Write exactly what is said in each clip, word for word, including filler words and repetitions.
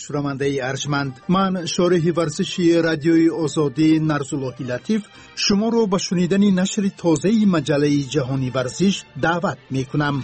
شنونده ارجمند، من شارح ورزشی رادیوی آزادی نرزاللهی لطیف شما رو به شنیدن نشر تازه مجله جهانی ورزش دعوت می کنم.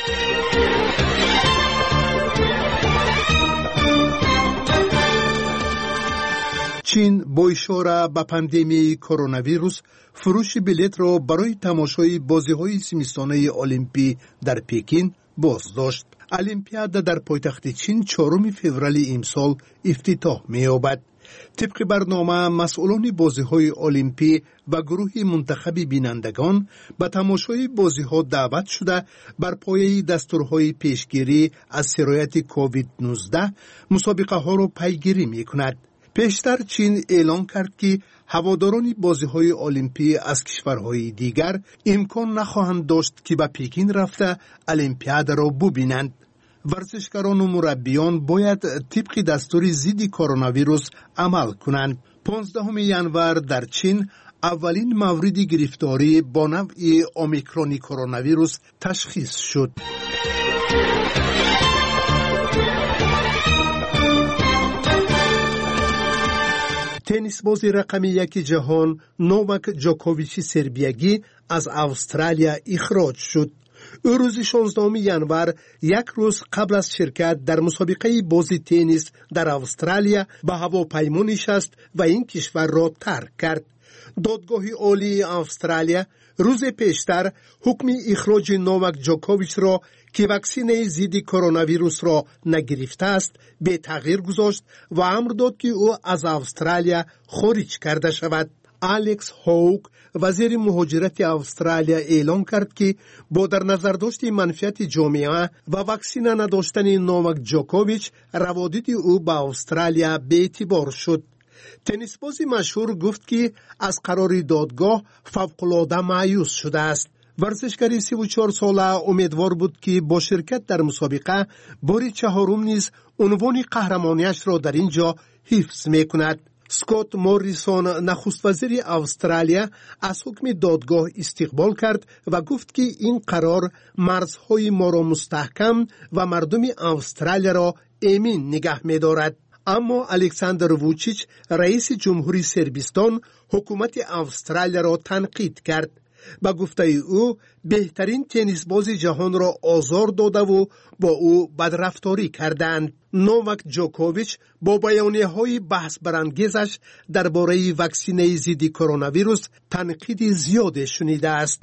چین با اشاره به پاندمی کرونا ویروس فروش بلیط را برای تماشای بازی‌های زمستانه المپی در پکین بازداشت. المپیاد در پایتخت چین چهارم فوریه امسال افتتاح می‌یابد. طبق برنامه مسئولان بازی‌های المپی و گروه منتخب بینندگان به تماشای بازی‌ها دعوت شده بر پایه دستورهای پیشگیری از سرایت کووید نوزده مسابقه‌ها را پیگیری می‌کند. پیشتر چین اعلان کرد که هواداران بازی‌های المپی از کشورهای دیگر امکان نخواهند داشت که به پکین رفته المپیاد را ببینند. ورزشکاران و مربیان باید طبق دستور ضد کرونا ویروس عمل کنند. پانزدهم ژانویه در چین اولین مورد گرفتاری با نوع اومیکرون کرونا ویروس تشخیص شد. تنیس بازی رقم یک جهان نوواک جوکوویچ سربیایی از استرالیا اخراج شد. او روز شانزدهم ژانویه یک روز قبل از شرکت در مسابقه بازی تنیس در استرالیا به هواپیما نشست و این کشور را ترک کرد. دادگاه عالی استرالیا روز پیشتر حکم اخراج نوواک جوکوویچ را که واکسن ضد کرونا ویروس را نگرفته است به تغییر گذاشت و امر داد که او از استرالیا خارج کرده شود. الکس هوگ وزیر مهاجرت استرالیا اعلام کرد که با در نظر داشت منفعت جامعه و واکسن نداشتن نوواک جوکوویچ روابط او با استرالیا به اعتبار شد. تنیس بازی مشهور گفت که از قرار دادگاه فوق‌العاده مایوس شده است. ورزشکار سی و چهار ساله امیدوار بود که با شرکت در مسابقه بار چهارم نیز عنوان قهرمانیش را در اینجا حفظ می‌کند. اسکات موریسون نخست وزیر استرالیا از حکم دادگاه استقبال کرد و گفت که این قرار مرزهای ما را مستحکم و مردم استرالیا را امین نگه می‌دارد. اما الکساندر ووچیچ رئیس جمهوری صربستان حکومت استرالیا را تنقید کرد. با گفته او بهترین تنیس باز جهان را آزار داده و با او بدرفتاری کردند. نوواک جوکوویچ با بیانیه‌های بحث برانگیزش درباره واکسن ضد کرونا ویروس تنقید زیاد شنیده است.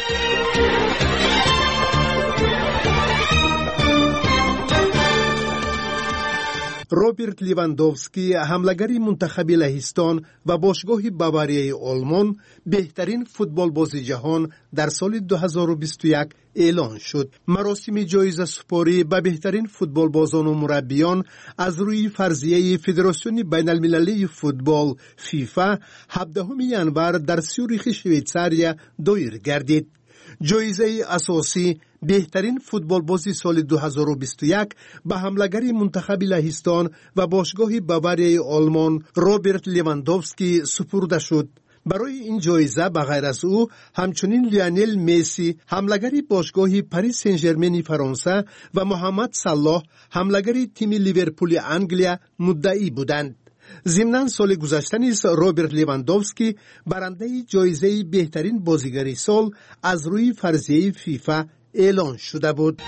روبرت لیواندوفسکی حمله‌گر منتخب لهستان و باشگاه باواریای آلمان بهترین فوتبال باز جهان در سال دو هزار و بیست و یک اعلان شد. مراسم جایزه سپاری به بهترین فوتبال بازان و مربیان از روی فرضیه فدراسیون بین المللی فوتبال فیفا هفدهم ژانویه در سیوریخ شویتزاریا دایر گردید. جایزه اساسی بهترین فوتبال بازی سال دو هزار و بیست و یک به حمله‌گر منتخب لهستان و باشگاه باواریای آلمان روبرت لیواندوفسکی سپرده شد. برای این جایزه به غیر از او همچنین لیونل مسی حمله‌گر باشگاه پاریس سن ژرمن فرانسه و محمد صلاح حمله‌گر تیم لیورپول انگلیا مدعی بودند. ضمناً سال گذشته نیز روبرت لیواندوفسکی برنده جایزه بهترین بازیگر سال از روی فرضیه فیفا اعلان شده بود.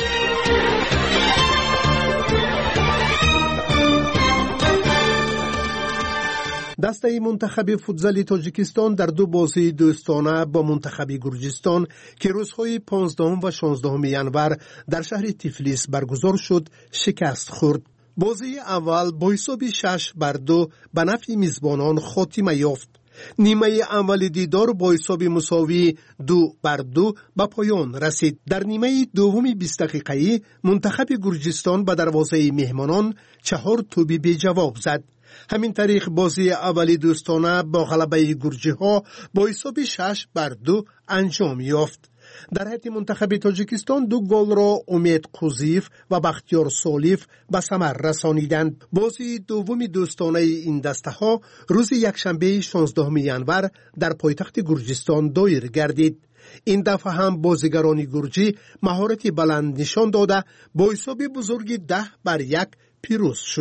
دسته منتخب فوتزال تاجیکستان در دو بازی دوستانه با منتخب گرجستان که روزهای پانزدهم و شانزدهم ژانویه در شهر تیفلیس برگزار شد شکست خورد. بازی اول با حساب شش بر دو به نفع میزبانان خاتمه یافت. نیمه اول دیدار با حساب مساوی دو بر دو به پایان رسید. در نیمه دوم بیست دقیقه‌ای منتخب گرجستان به دروازه مهمانان چهار توپ بی جواب زد. همین طریق بازی اولی دوستانه با غلبه گرجی‌ها با حساب شش بر دو انجام یافت. در حیط منتخب تاجیکستان دو گل را امید قوزیف و بختیار سالیف به ثمر رسانیدند. بازی دوم دوستانه این دسته ها روز یکشنبه شانزدهم ژانویه در پایتخت گرجستان دایر گردید. این دفعه هم بازیگران گرجی مهارت بلند نشان داده با حساب بزرگ ده بر یک پیروز شدند.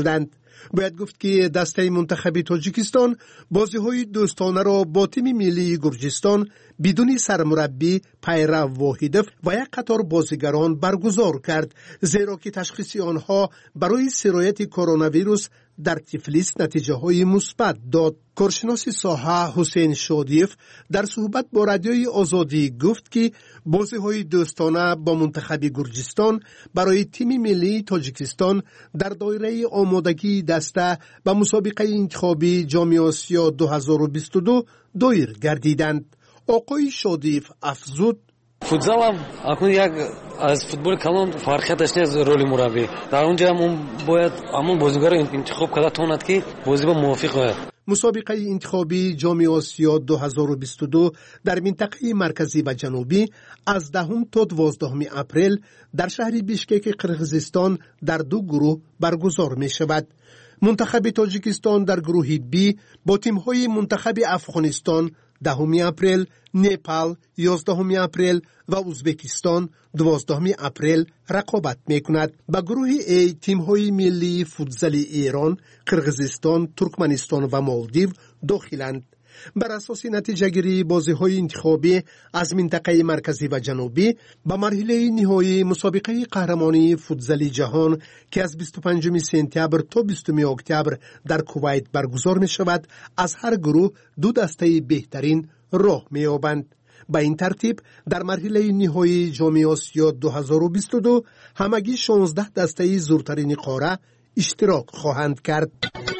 باید گفت که دسته منتخب تاجیکستان بازی‌های دوستانه را با تیم ملی گرجستان بدون سرمربی پیرو واحدف و یک قطار بازیگران برگزار کرد، زیرا که تشخیص آنها برای سرایت کرونا ویروس در تفلیس نتیجه های مثبت داد. کارشناس ساحه حسین شادیف در صحبت با رادیوی آزادی گفت که بازی های دوستانه با منتخب گرجستان برای تیم ملی تاجیکستان در دایره آمادگی دسته به مسابقه انتخابی جام آسیا دو هزار و بیست و دو دایر گردیدند. آقای شادیف افزود: فوتزال هم اکنون یک از فوتبال کلان فرقیتش نیست رولی مربی. در اونجا هم باید همون بازیگر انتخاب کرده تواند که بازی با موافق باید. مسابقه انتخابی جام آسیا دو هزار و بیست و دو در منطقه مرکزی و جنوبی از دهم تا دوازدهم اپریل در شهر بیشکک قرقیزستان در دو گروه برگزار می شود. منتخب تاجیکستان در گروه بی با تیم‌های منتخب افغانستان دهم اپریل، نپال یازدهم اپریل و ازبکستان دوازدهم اپریل رقابت میکند. به گروه ای تیم‌های ملی فوتزال ایران، قرقیزستان، ترکمنستان و مالدیو داخلند. بر اساس نتیجه گیری بازی‌های انتخابی از منطقه مرکزی و جنوبی به مرحله نهایی مسابقه قهرمانی فوتزال جهان که از بیست و پنجم سپتامبر تا بیستم اکتبر در کویت برگزار می شود، از هر گروه دو دسته بهترین راه می یابند. به این ترتیب در مرحله نهایی جام آسیا دو هزار و بیست و دو همگی شانزده دسته زورترین قاره اشتراک خواهند کرد.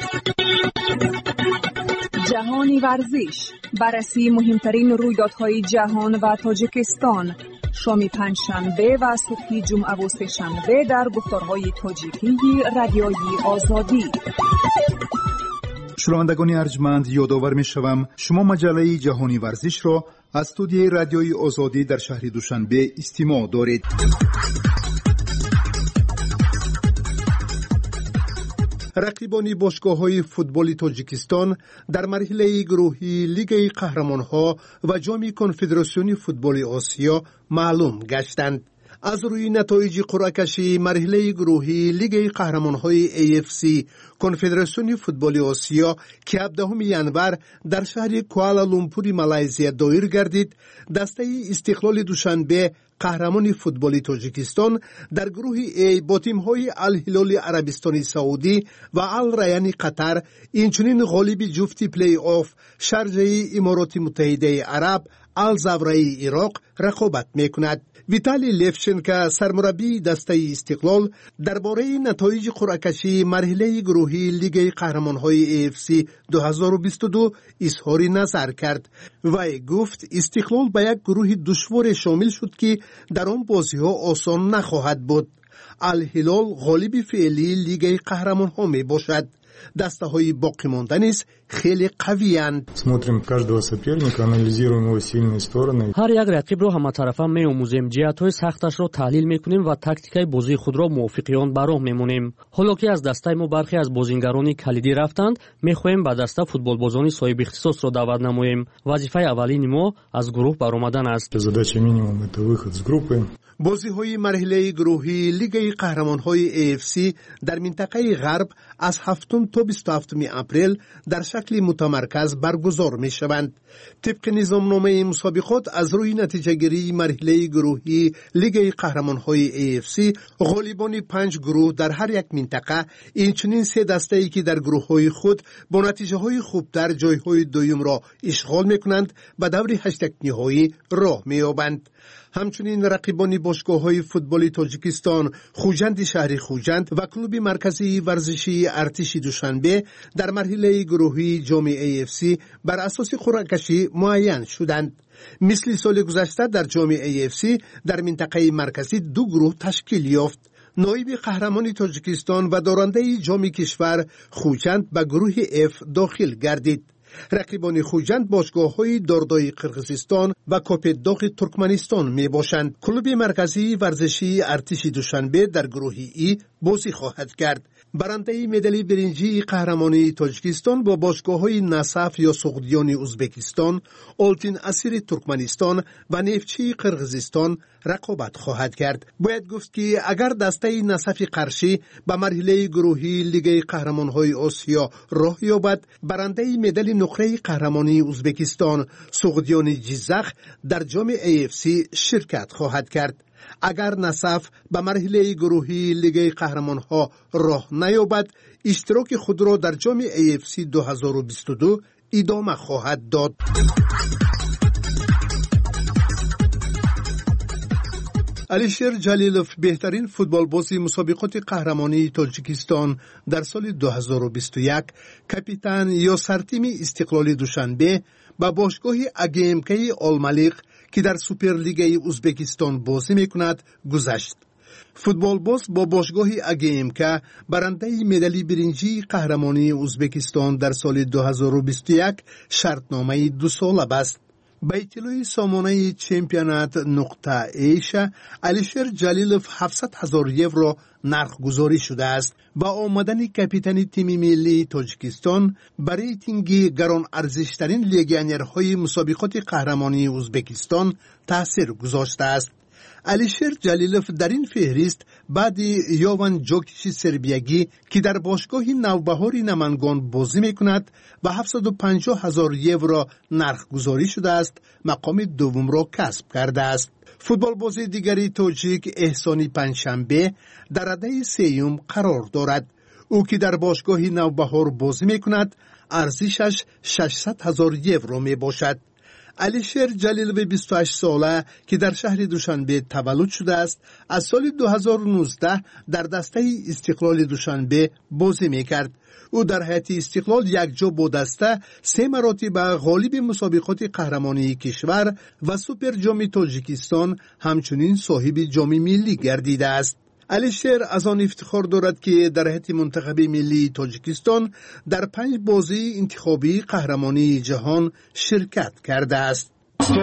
جهانی ورزش، بررسی مهمترین رویدادهای جهان و تاجیکستان، شام پنجشنبه و صبح جمعه و سه‌شنبه در گفتارهای تاجیکی رادیوی آزادی. شنوندگان ارجمند، یادآور می‌شوم شما مجله جهانی ورزش را از استودیوی رادیوی آزادی در شهر دوشنبه استماع دارید. رقیبان باشگاه‌های فوتبال تاجیکستان در مرحله گروهی لیگ قهرمان‌ها و جام کنفدراسیون فوتبال آسیا معلوم گشتند. از روی نتایج قرعه کشی مرحله گروهی لیگ قهرمان‌های ای اف سی کنفدراسیون فوتبال آسیا که هفدهم ژانویه در شهر کوالالامپور مالزیا دایر گردید، دسته استقلال دوشنبه قهرمان فوتبال تاجیکستان در گروه ای با تیم‌های الهلال عربستان سعودی و الریان قطر، اینچنین غالب جفت پلی آف شارجه امارات متحده عرب الزاویه عراق رقابت می‌کند. ویتالی لفچنکو سرمربی دسته استقلال درباره نتایج قرعه کشی مرحله گروهی لیگ قهرمان‌های ای اف سی دو هزار و بیست و دو اظهار نظر کرد و گفت استقلال به یک گروه دشوار شامل شد که در آن بازی‌ها آسان نخواهد بود. الهلال غالب فعلی لیگ قهرمان‌ها می باشد. دسته های باقی مانده نیز خیلی قوی اند. هر یک رقیب را همطرفه می‌آموزیم، جهت‌های سختش را تحلیل می‌کنیم و تاکتیکای بازی خود را موافق آن براه می‌مونیم. حالا که از دسته ما برخی از بازیگران کلیدی رفتند، می‌خواهیم به دسته فوتبالبازان صاحب اختصاص را دعوت نماییم. وظیفه اولین ما از گروه برآمدن است. بازی‌های مرحله گروهی لیگ قهرمان‌های ای اف سی در منطقه غرب از هفتم تا بیست و هفتم اپریل در شکل متمرکز برگزار می‌شوند. طبق نظامنامه مسابقات از روی نتیجه‌گیری مرحله گروهی لیگ قهرمان‌های ای اف سی غالبان پنج گروه در هر یک منطقه، اینچنین سه دسته‌ای که در گروه‌های خود با نتیجه‌های خوبتر جای‌های دوم را اشغال می‌کنند به دور هشت نهایی راه می‌یابند. همچنین رقیبان باشگاه‌های فوتبال تاجیکستان خوجند شهر خوجند و کلوب مرکزی ورزشی ارتش دوشنبه در مرحله گروهی جام ای اف سی بر اساس قرعه کشی معین شدند. مثل سال گذشته در جام ای اف سی در منطقه مرکزی دو گروه تشکیل یافت. نایب قهرمان تاجیکستان و دارنده جام کشور خوجند به گروه اف داخل گردید. رقیبان خوجند باشگاه‌های داردای قرقیزستان و کاپداق ترکمنستان می باشند. کلوب مرکزی ورزشی ارتش دوشنبه در گروه ای بازی خواهد کرد. برنده مدال برنجی قهرمانی تاجیکستان با باشگاه‌های نصف یا سغدیان ازبکستان، آلتین اسیر ترکمنستان و نفتچی قرقیزستان رقابت خواهد کرد. باید گفت که اگر دسته نصف قرشی به مرحله گروهی لیگ قهرمان‌های آسیا راه یابد، برنده مدال نقره قهرمانی ازبکستان سغدیان جیزخ در جام ای اف سی شرکت خواهد کرد. اگر نصف به مرحله گروهی لیگ قهرمان‌ها راه نیابد، اشتراک خود را در جام ای اف سی دو هزار و بیست و دو ادامه خواهد داد. علیشیر جلیلوف بهترین فوتبالباز مسابقات قهرمانی تاجیکستان در سال دو هزار و بیست و یک، کاپیتان یا سرتیم استقلال دوشنبه با باشگاه اگیمکی آلملیق که در سوپرلیگ ازبکستان بازی میکند گذشت. فوتبالباز با باشگاه اگیمکا برنده مدال برنجی قهرمانی ازبکستان در سال دو هزار و بیست و یک شرطنامه دو ساله بست. با اطلاع سامانه چمپیونات نقطه ایشا، علیشیر جلیلوف هفتصد هزار یورو نرخ گذاری شده است. با آمدن کاپیتان تیم ملی تاجیکستان برای ریتینگ گران ارزشترین لیگیونرهای مسابقات قهرمانی ازبکستان تاثیر گذاشته است. علیشیر جلیلوف در این فهرست بعد یوان جوکیچ سربیگی که در باشگاه نوبهار نمنگان بازی میکند و هفتصد و پنجاه هزار یورو نرخ گذاری شده است، مقام دوم را کسب کرده است. فوتبال بازی دیگری تاجیک احسانی پنجشنبه در رده سیوم قرار دارد. او که در باشگاه نوبهار بازی میکند ارزشش ششصد هزار یورو می باشد. علیشیر جلیلوف بیست و هشت ساله که در شهر دوشنبه تولد شده است، از سال دو هزار و نوزده در دسته استقلال دوشنبه بازی میکرد. او در هیئت استقلال یک جا با دسته سه مراتب غالب مسابقات قهرمانی کشور و سوپر جام تاجیکستان همچنین صاحب جام ملی گردیده است. علیشیر از آن افتخار دارد که در هیئت منتخب ملی تاجیکستان در پنج بازی انتخابی قهرمانی جهان شرکت کرده است.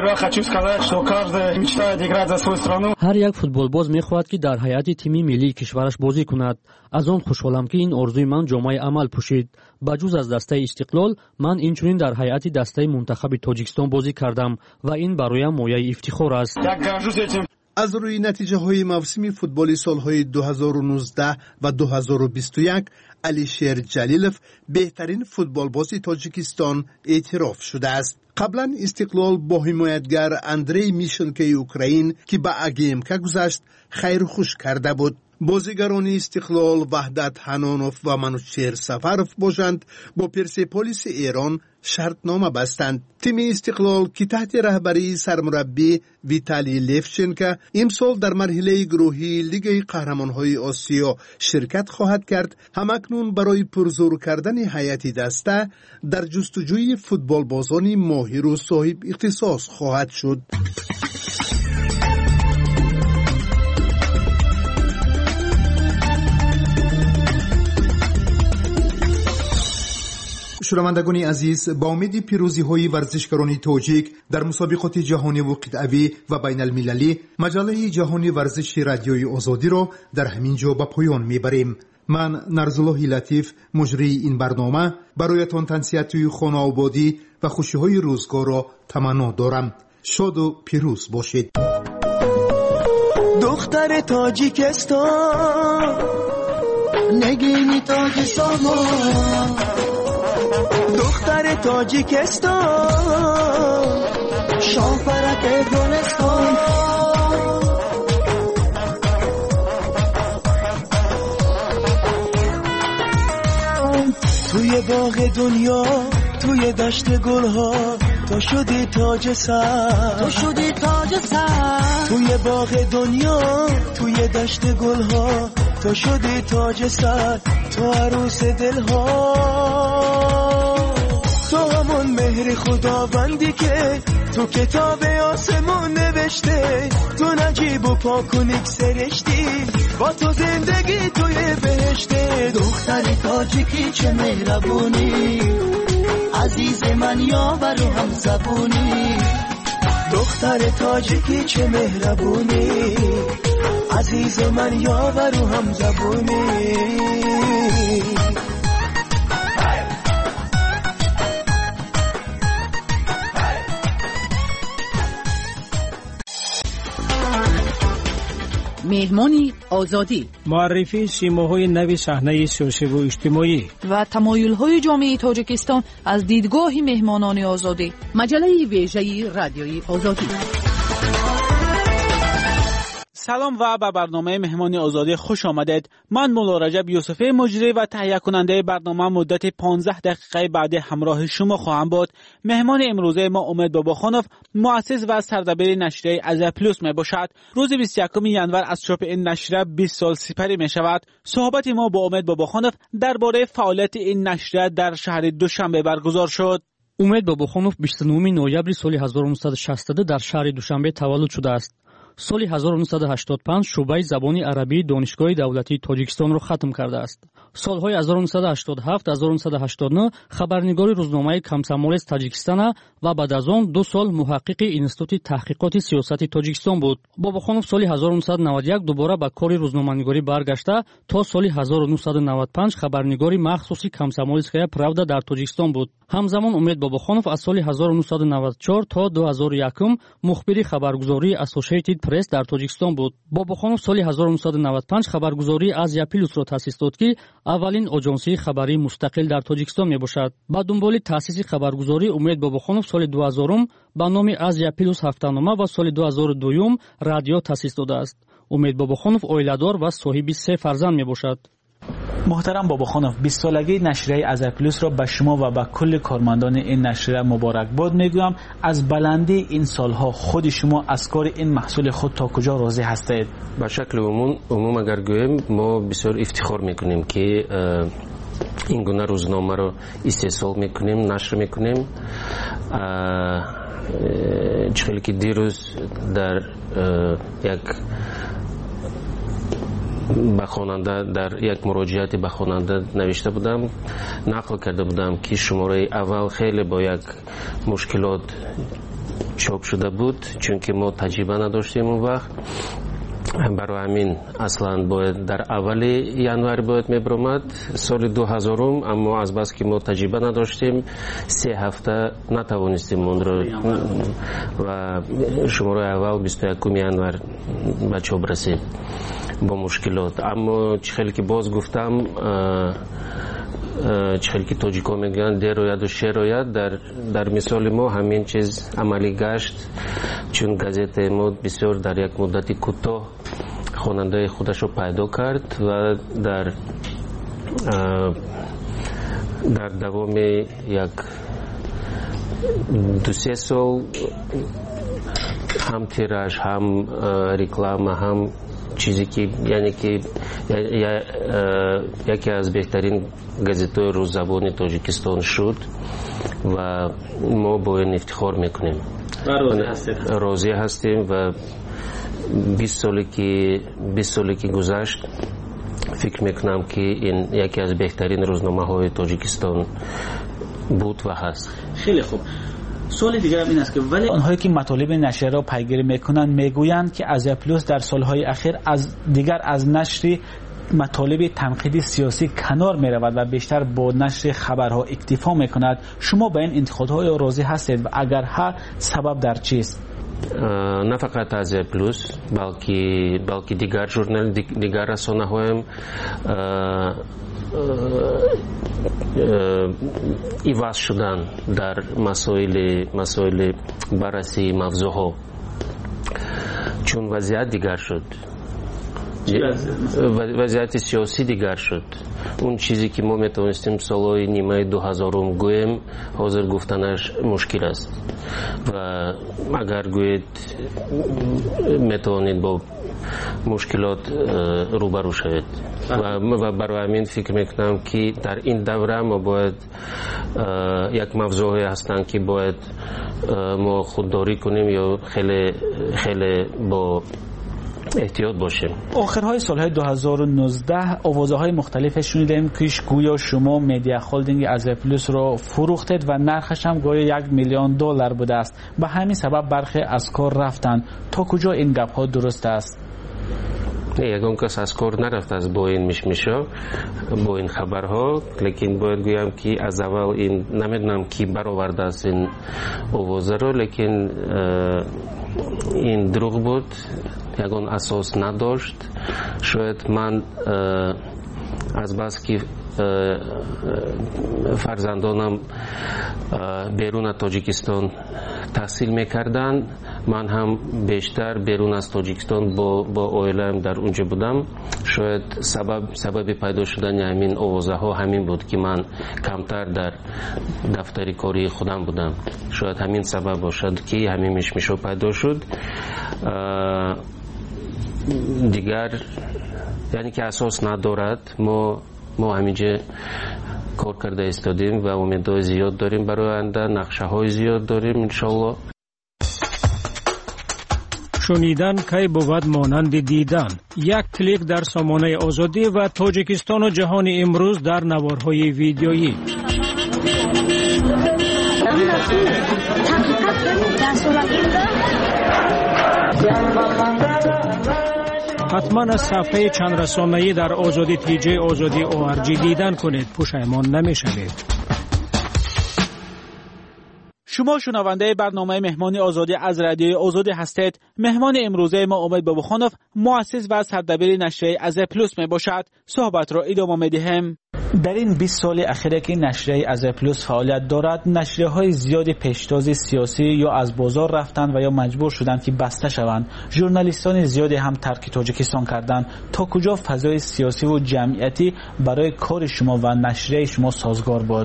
هر یک فوتبالباز می‌خواهد که در هیئت تیم ملی کشورش بازی کند. از آن خوشحالم که این آرزوی من جامعه عمل پوشید. بجز از دسته استقلال، من اینچنین در هیئت دسته منتخب تاجیکستان بازی کردم و این برایم مایه افتخار است. از روی نتیجه های موسمی فوتبالی سالهای دو هزار و نوزده و دو هزار و بیست و یک، علیشیر جلیلوف بهترین فوتبالباز تاجیکستان اعتراف شده است. قبلا استقلال با حمایتگر اندری میشنکی اوکراین که به اگیمکا گذشت خیر خوش کرده بود. بازیگران استقلال وحدت حنانوف و منوچهر سفروف باشند با پرسپولیس ایران شرطنامه بستند. تیم استقلال که تحت رهبری سرمربی ویتالی لفچنکا امسال در مرحله گروهی لیگ قهرمان‌های آسیا شرکت خواهد کرد، همکنون برای پرزور کردن هیئت دسته در جستجوی فوتبالبازان ماهر و صاحب اختصاص خواهد شد. شنوندگان عزیز، با امید پیروزی های ورزشکاران تاجیک در مسابقات جهانی و قطعی و بین المللی، مجله جهانی ورزش رادیوی آزادی را در همین جا به پایان میبریم. من نرزالله لطیف مجری این برنامه برایتان تنصیحات خانه آبادی و خوشی های روزگار را تمنا دارم. شاد و پیروز باشید. دختر تاجیکستان نگینی تاج سامان، دختر تاجیکستان شاپرک گلستان، توی باغ دنیا توی دشت گلها تو شدی تاج سر، تو شدی تاج سر، توی باغ دنیا توی دشت گلها تو شدی تاج سر، تو عروس دلها، تو همون مهر خداوندی که تو کتاب آسمون نوشته، تو نجیب و پاک و نیک سرشتی، با تو زندگی توی بهشته. دختر تاجیکی چه مهربونی، عزیز من یاور و هم زبونی، دختر تاجیکی چه مهربونی، عزیز من یاور و هم زبونی. مهمانی آزادی، معرفی سیماهای نوی صحنه سیاسی و اجتماعی و تمایل‌های جامعه تاجیکستان از دیدگاه مهمانان آزادی. مجله ویژه رادیوی آزادی. سلام و به برنامه مهمانی آزادی خوش آمدید. من مولا رجب یوسفی مجری و تهیه کننده برنامه مدت پانزده دقیقه بعد همراه شما خواهم بود. مهمان امروزه ما امید باباخانوف، مؤسس و سردبیر نشریه از پلوس می باشد. روز بیست و یکم ژانویه از چاپ این نشریه بیست سال سپری می شود. صحبت ما با امید باباخانوف درباره فعالیت این نشریه در شهر دوشنبه برگزار شد. امید باباخانوف بیست و نهم نوامبر سال هزار و نهصد و شصت در شهر دوشنبه تولد شده است. سال هزار و نهصد و هشتاد و پنج شعبه زبان عربی دانشگاه دولتی تاجیکستان را ختم کرده است. سالهای هزار و نهصد و هشتاد و هفت تا هزار و نهصد و هشتاد و نه خبرنگار روزنامه کمسامولس تاجیکستان و بعد از آن دو سال محقق اینستیتوت تحقیقات سیاسی تاجیکستان بود. باباخانوف سال هزار و نهصد و نود و یک دوباره به کار روزنامه‌نگاری برگشته تا سال هزار و نهصد و نود و پنج خبرنگاری مخصوصی کمسامولسکایا پراودا در تاجیکستان بود. همزمان امید باباخانوف از سال هزار و نهصد و نود و چهار تا دو هزار و یک مخبر خبرگزاری اسوسییتد پرس در تاجیکستان بود. باباخانوف سال هزار و نهصد و نود و پنج خبرگزاری آزیا پلوس را تأسیس داد که اولین آژانسی خبری مستقل در تاجیکستان میباشد. با دنبال تأسیس خبرگزاری امید باباخانوف سال دو هزار با نام آزیا پلوس هفته‌نامه و سال دو هزار و دو رادیو تأسیس داده است. امید باباخانوف عائله‌دار و صاحب سه فرزند میباشد. محترم باباخانوف، بیست سالگی نشریه از پلوس را به شما و به کل کارمندان این نشریه مبارکباد میگویم. از بلندی این سالها خود شما از کار این محصول خود تا کجا راضی هستید؟ به شکل عموم عموم اگر گویم ما بسیار افتخار میکنیم که این گونه روزنامه را استحصال میکنیم، نشر میکنیم. چخیلی که دیروز در یک به خواننده در یک مراجعاتی به خواننده نوشته بودم، نقل کرده بودم که شماره اول خیلی با یک مشکلات چاپ شده بود چون که ما تجربه نداشتیم اون وقت. برای همین اصلا باید در اول ژانویه باید میبرامد سال دو هزار، اما از بس که ما تجربه نداشتیم سه هفته نتوانستیم اون رو و شماره اول بیست و یکم ژانویه به چاپ رسید با مشکلات. اما چخیلی که باز گفتم چخیلی که تاجیکا میگن در روید و شر روید، در, در مثال ما همین چیز عملی گشت چون گازت ما بسیار در یک مدتی کوتاه خواننده خودش رو پیدا کرد و در در دوام یک دو سه سال هم تیراژ هم رکلام هم چیزی که یعنی که یکی از بهترین گازت‌های روززبان تاجیکستان شد و ما با این افتخار میکنیم و راضی هستیم. راضی هستیم و بیست سالی که بیست سالی که گذشت فکر میکنم که این یکی از بهترین روزنامه های تاجیکستان بود و هست. خیلی خوب. سوال دیگر هم این است که ولی آنهایی که مطالب نشریه را پیگیری میکنند میگویند که آزیا پلوس در سالهای اخیر از دیگر از نشر مطالب تنقیدی سیاسی کنار میرود و بیشتر با نشر خبرها اکتفا میکند. شما به این انتقادهای راضی هستید و اگر ها سبب در چیست؟ نه فقط آزیا پلوس بلکه بلکه دیگر ژورنال دیگر رسانه هایم ایواز شدن در مسائل مسائل بررسی موضوعها چون وضعیت دیگر شد، وضعیت سیاسی دیگر شد. اون چیزی که ما میتونستیم سالهای نیمه دو هزارم گویم حاضر گفتنش مشکل است و اگر گوید میتونید با مشکلات روبرو شوید و برای همین فکر میکنم که در این دوره ما باید یک موضوعی هستند که باید ما خودداری کنیم یا خیلی خیلی با احتیاط باشیم. آخرهای سالهای دو هزار و نوزده آوازهای مختلف شنیدیم که گویا شما مدیا هولدینگ آزیا پلوس رو فروختید و نرخش هم گویا یک میلیون دلار بوده است. به همین سبب برخی از کار رفتند. تا کجا این گپ ها درست است؟ ягон кас аз кор нарафт аз бо ин мишмишо бо ин хабарҳо, лекин бояд гӯям ки аз аввал ин намедонам ки баровардааст ин овозаро, лекин ин дурӯғ буд, ягон асос надошт. Шояд ман азбаски фарзандонам берун аз Тоҷикистон таҳсил мекарданд, ман ҳам бештар берун аз Тоҷикистон бо оилаам дар унҷо будам. Шояд сабаби пайдо шудани ҳамин овозаҳо ҳамин буд ки ман камтар дар дафтари кории худам будам. Шояд ҳамин сабаб бошад ки ҳамин мишмишҳо пайдо шуд. дигар яъне ки асос надорад. мо мо ҳаминҷа кор карда истодем ва умедҳои зиёд дорем барои оянда, нақшаҳои зиёд дорем иншоалло. шунидан кай бувад монанди дидан. Як клик дар сомонаи озодӣ ва Тоҷикистону ҷаҳони имрӯз дар наворҳои видеоӣ. ҳатман аз сафҳаи чандрасонаӣ дар озодӣ тиҷаи озодӣ о ар ҷи дидан кунед, пушаймон намешавед. شما شنونده برنامه مهمان آزادی از رادیوی آزادی هستید. مهمان امروزه ما امید بابخانوف، مؤسس و سردبیر نشریه از پلوس می باشد. صحبت را ادامه میدیم. در این بیست سال اخیر که نشریه از پلوس فعالیت دارد، نشریه های زیادی پیشتاز سیاسی یا از بازار رفتند و یا مجبور شدند که بسته شوند. ژورنالیستان زیادی هم ترک تاجیکستان کردند. تا کجا فضای سیاسی و جمعیتی برای کار شما و نشریه شما سازگار بود؟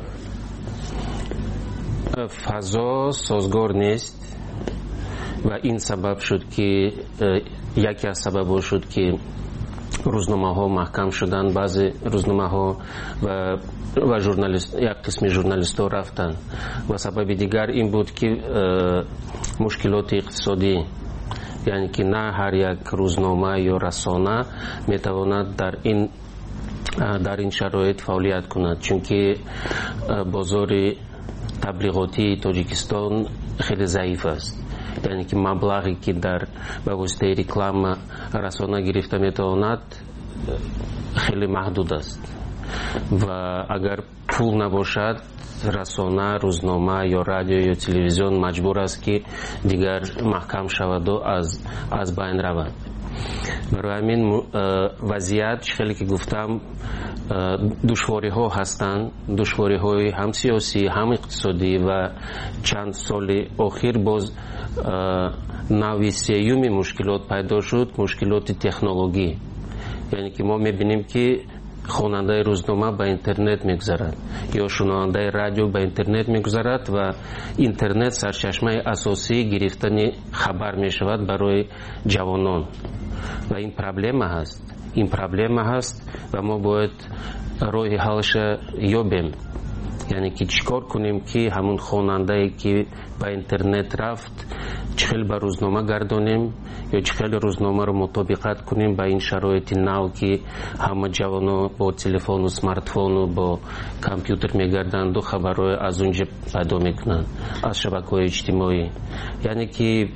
فضا سازگار نیست و این سبب شد که یکی از سبب شد که روزنامه ها محکم شدن. بعضی روزنامه ها و و ژورنالیست یک قسم ژورنالیست ها رفتن و سبب دیگر این بود که مشکلات اقتصادی، یعنی که نه هر یک روزنامه یا رسانه میتواند در این در این شرایط فعالیت کند، چون که بازار تبلیغاتی تاجیکستان خیلی ضعیف است. یعنی که مبلغی که در به واسطه رکلام رسانه گرفته میتواند خیلی محدود است و اگر پول نباشد رسانه، روزنامه یا رادیو یا تلویزیون مجبور است که دیگر محکم شود و از از بین رود. برای همین وضعیت خیلی که گفتم دشواری ها هستند، دشواری های هم سیاسی هم اقتصادی و چند سال اخیر باز نوع سیوم مشکلات پیدا شد، مشکلات تکنولوژی. یعنی که ما میبینیم که خواننده روزنامه به اینترنت میگذرد یا شنونده رادیو به اینترنت میگذرد و اینترنت سرچشمه اساسی گرفتن خبر میشود برای جوانان و این پرابلم هست. این پرابلم هست و ما باید راه حلش یابیم. یعنی که چیکار کنیم که همون خواننده که به اینترنت رفت چخیل به روزنامه گردانیم یا چخیل روزنامه رو مطابقت کنیم با این شرایط نو که همه جوانا با تلفن و سمارتفون و با کامپیوتر میگردند و خبرهای از اونجا پیدا میکنند از شبکه‌های اجتماعی. یعنی که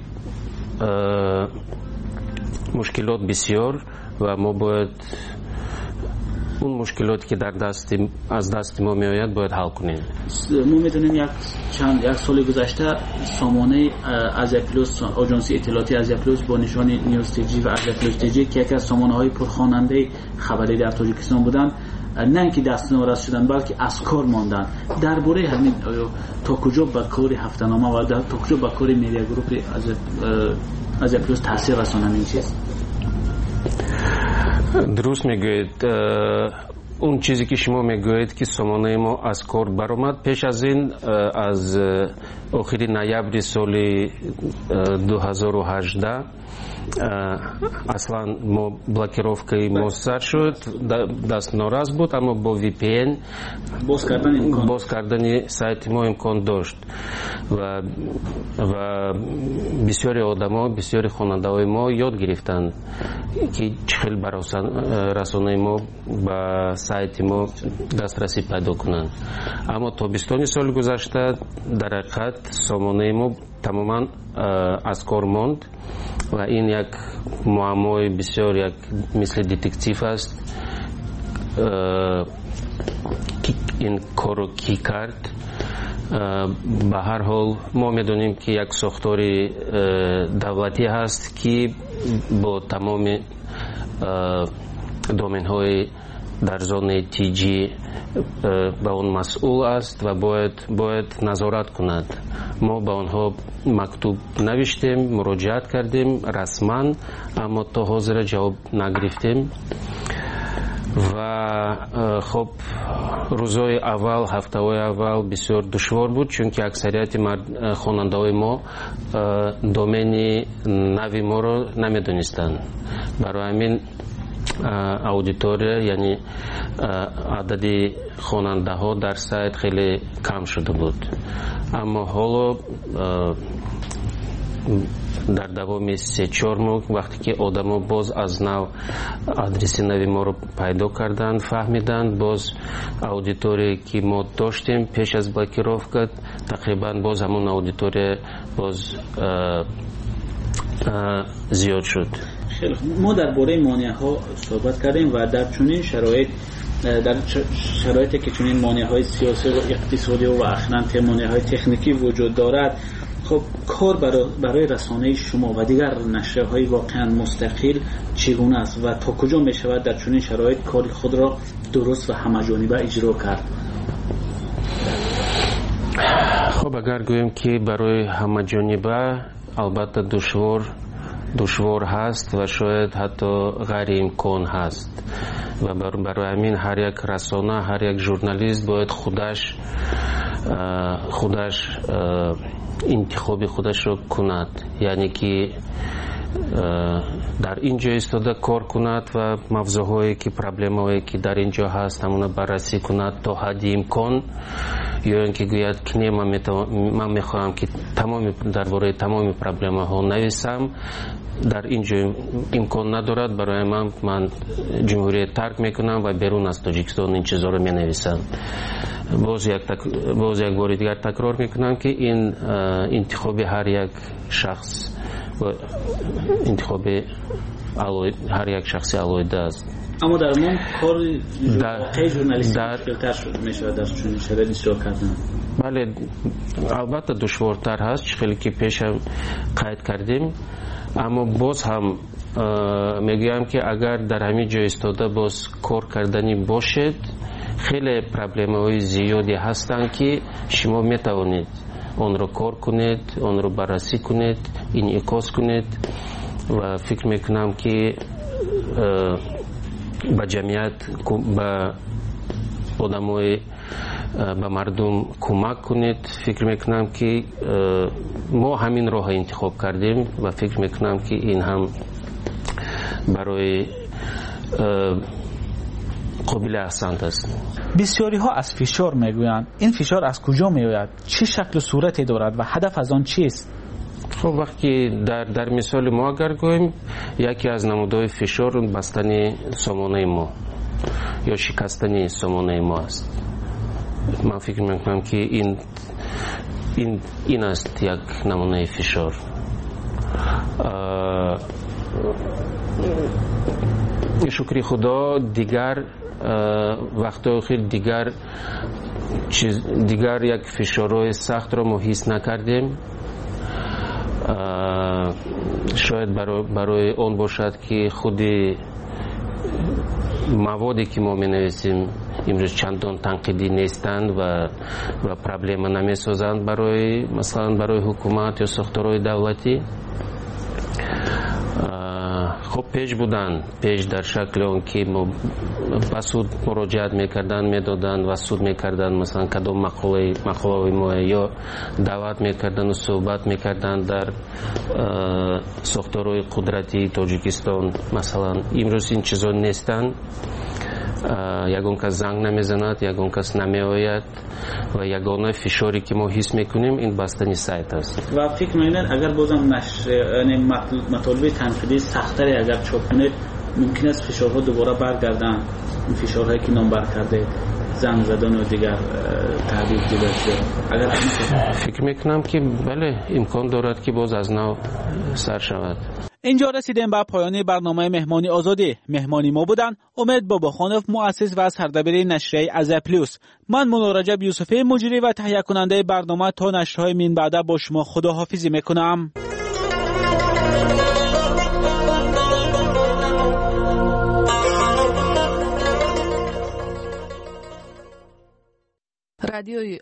مشکلات بسیار و ما باید اون مشکلاتی که در دست از دست ما میآید باید حل کنیم. ما میدونیم یک چند یک سال گذشته سامانه از پلوس، آژانس اطلاعاتی از پلوس با نشان نیوز تیجی و از پلوس تیجی که یکی از سامانه های پرخواننده خبری در تاجیکستان بودند، نه اینکه دست نوراست شدن بلکه از کار ماندن. درباره همین تا کجا به کار هفته‌نامه و تا کجا به کار میدیا گروپ از از پلوس تاثیر رسانند این چیز؟ درست میگوید. اون چیزی که شما میگوید که سامانه ما از کار برآمد، پیش از این از آخر نوامبر سال دو هزار و هجده اصلا ما بلاکировкаи ما سر شد، دست ناراض بود، اما با وی پی ان باز کردن امکان باز کردن سایت ما امکان داشت و و بسیاری آدما، بسیاری خواننده‌های ما یاد گرفتند که چخیل برای رسانه ما با سایت ما دسترسی پیدا کنند. اما تابستان سال گذشته در حقیقت سامانه ما تماما از کار ماند و این یک معمای بسیار یک مثل دتکتیو است. این کارو کی کرد؟ به هر حال ما میدونیم که یک ساختار دولتی هست که با تمام دومین های در زون تیجی به اون مسئول است و باید باید نظارت کند. ما به آنها مکتوب نوشتیم، مراجعت کردیم رسما، اما تا حاضر جواب نگرفتیم. و خب روزهای اول، هفته‌های اول بسیار دشوار بود، چون که اکثریت خواننده‌های ما دومین نوی ما رو نمیدونستند. برای همین اودیتوری، یعنی عدد خواننده ها در سایت خیلی کم شده بود. اما حالا در دوام سه چهار ماه وقتی که آدما باز از نو آدرس نوی ما رو پیدا کردند، فهمیدند، باز اودیتوری که ما داشتیم پیش از بلاکировка تقریبا باز همون اودیتوری باز زیاد شد. خیلی ما درباره مانع ها صحبت کردیم و در چنین شرایط در شرایطی که چنین مانع های سیاسی و اقتصادی و اخلاقی مانع های تکنیکی وجود دارد، خب کار برای, برای رسانه شما و دیگر نشریه های واقعا مستقل چگونه است و تا کجا می شود در چنین شرایط کار خود را درست و همه‌جانبه اجرا کرد؟ خب اگر گویم که برای همه‌جانبه البته دشوار دشوار هست و شاید حتی غیر امکان هست و برای همین هر یک رسانه، هر یک ژورنالیست باید خودش خودش انتخاب خودش رو کند، یعنی که در اینجا ایستاده کار کند و موضوعهایی که پرابلمایی که در اینجا هست همون بررسی کند تا حد امکان، یا اینکه گوید که نه من میخواهم که تمام درباره تمام پرابلم ها نویسم، در اینجا امکان ندارد، برای من من جمهوریت ترک میکنم و بیرون از تاجیکستان این چیزا رو مینویسم. باز یک تک... باز یک بار دیگر تکرار میکنم که این انتخاب هر یک شخص و انتخاب علوی... هر یک شخصی علیحده است. اما در من کار واقعی ژورنالیستی مشکل‌تر شد میشه در چنین شرایطی اجرا کردن. بله البته دشوارتر هست، خیلی که پیش هم قید کردیم، اما باز هم میگم که اگر در همین جای ایستاده باز کار کردنی باشد، خیلی پرابلم‌های زیادی هستند که شما میتوانید آن را کار کنید، آن را بررسی کنید، انعکاس کنید و فکر میکنم که به جمعیت، به آدمای، به مردم کمک کنید. فکر میکنم که ما همین راه انتخاب کردیم و فکر میکنم که این هم برای قابل احسنت است. بسیاری ها از فشار میگویند. این فشار از کجا میآید؟ چه شکل و صورتی دارد و هدف از آن چیست؟ خب وقتی در در مثال ما اگر گوییم، یکی از نمودهای فشار بستن سامانه ما یا شکستن سامانه ما است. من فکر میکنم که این این این است یک نمونه فشار. شکر خدا دیگر وقت خیلی دیگر چیز دیگر یک فشارهای سخت را ما حس نکردیم. شاید برای, برای اون باشد که خود موادی که ما می نویسیم امروز چندان تنقیدی نیستند و و پرابلم نمی سازند برای مثلا برای حکومت یا ساختارهای دولتی. خب پیش بودن، پیش در شکل اون که با سود مراجعت میکردن، میدادن و سود میکردن، مثلا کدام مقاله مقاله ما یا دعوت میکردن و صحبت میکردن در ساختارهای قدرتی تاجیکستان. مثلا امروز این چیزا نیستن. یگان کس زنگ نمیزند، یگان کس نمیآید و یگانه فشاری که ما حس میکنیم این بستنی سایت است. و فکر میکنید اگر بازم نشر یعنی مطالب تنقیدی سخت‌تری اگر چاپ کنید ممکن است فشارها دوباره برگردن، این فشارهایی که نامبر کرده، زنگ زدن و دیگر تعبیر دیگر اگر فکر میکنم که بله امکان دارد که باز از نو سر شود. اینجا رسیدیم به پایان برنامه مهمانی آزادی. مهمانی ما بودن امید باباخانوف، مؤسس و سردبیر نشریه از پلیوس. من مولا رجب یوسفی مجری و تهیه کننده برنامه تا نشرهای من بعد با شما خداحافظی میکنم. رادیوی